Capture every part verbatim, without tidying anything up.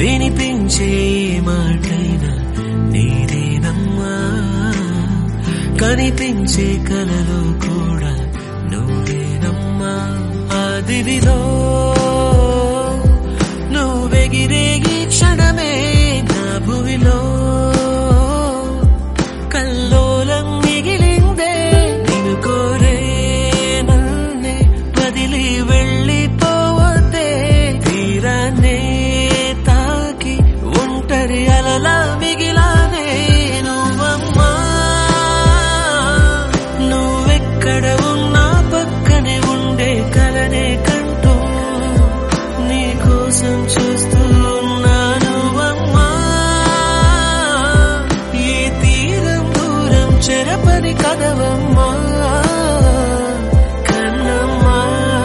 వినిపించే మాటైనా నీదేనమ్మా, కనిపించే కలలో కూడా నువ్వేనమ్మా. ఆ దివిలో నువ్వెగిరే ఈ క్షణమే నా భువిలో కల్లోలం మిగిలిందే. నిన్ను కోరే నన్నే వదిలి వెళ్ళిపోవద్దే, తీరాన్నే తాకి ఒంటరి అలలా మిగిలానే. నువ్వమ్మా నువ్వెక్కడ ఉన్నా పక్కనే ఉండే కలనే కంటూ నీ కోసం చూస్తూ ఉన్నాను అమ్మా. ఈ తీరం దూరం చెరపని కదవమ్మా కన్నమ్మా.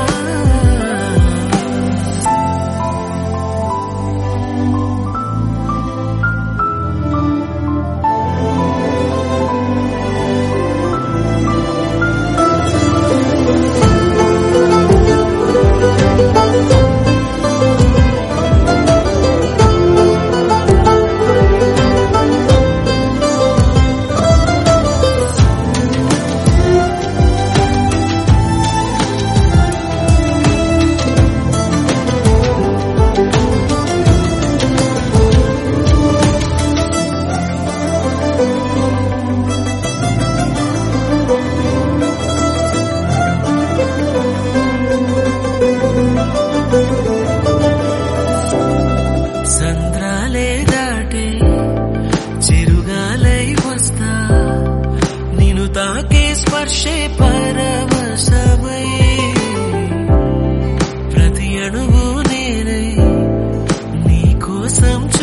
సంద్రాలే దాటే చిరుగాలై వస్తా, నిన్ను తాకే స్పర్శే పరవశమై, ప్రతి అణువు నేనై నీ కోసం